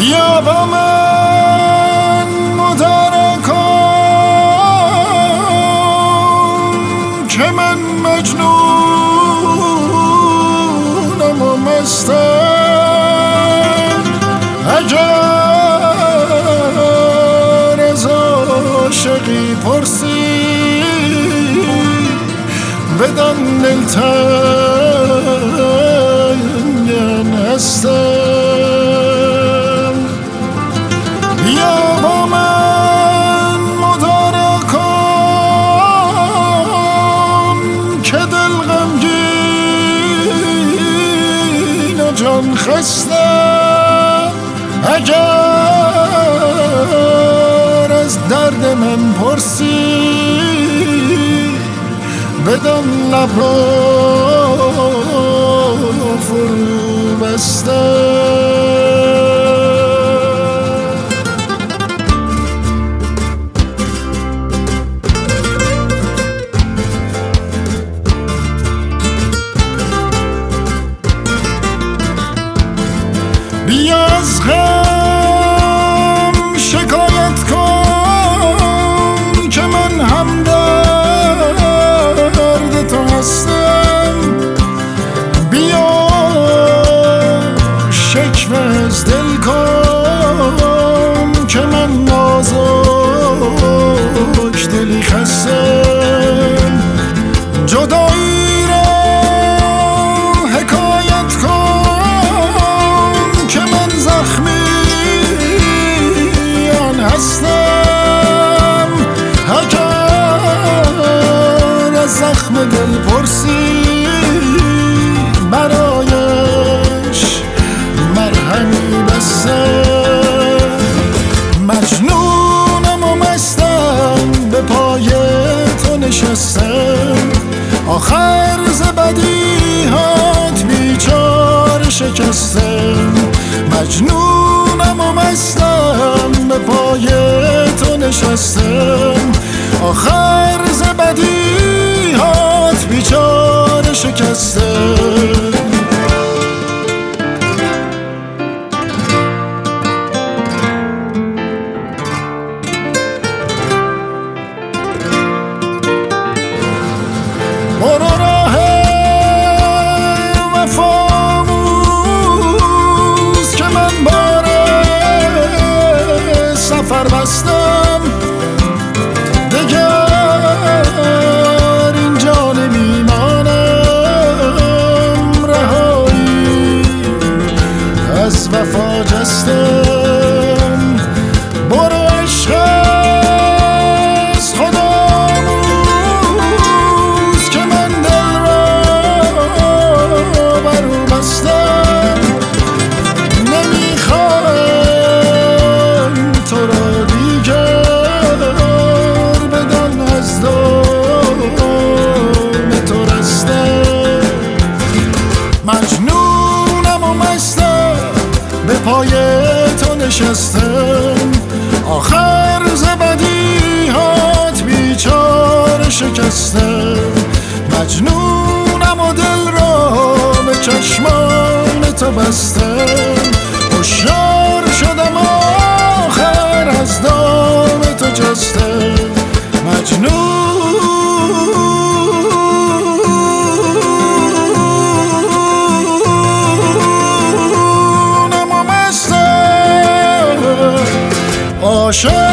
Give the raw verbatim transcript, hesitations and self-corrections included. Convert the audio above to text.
بیا با من مدارا کن که من مجنونم و مستم. اگر از عاشقی پرسی بدان دلتنگ هستم. بیا با من مدارا کن که دل غمگین و جان خستم. اگر از درد من پرسی بدان لب را فرو بستم. بیا از غم شکایت کن که من هم درد تو هستم. بیا شکوه از دل کن که من نازک دلی خستم. جدایی را حکایت کن که من زخمیان هستم. اگر از زخم دل پرسی برایش مرهمی بستم. مجنونم و مستم به پای تو نشستم. آخر ز بدیهات بیچاره شکستم. مجنونم و مستم به پای تو نشستم. آخر ز بدیهات بیچاره شکستم. برو راه وفاموز که من بار سفر بستم. دگر اینجا نمیمانم، رهایی از وفا جستم. برو عشق از خداموز که من دل را برو بستم. نمیخواهم تو را دیگر بدان از دام تو رستم. مجنونم و مستم به پای تو نشستم. آخر ز بدیهات بیچاره شکستم. مجنونم و دل را به چشمان تو بستم. هوشیار شدم آخر از دام تو جستم. مجنونم و مستم عاشق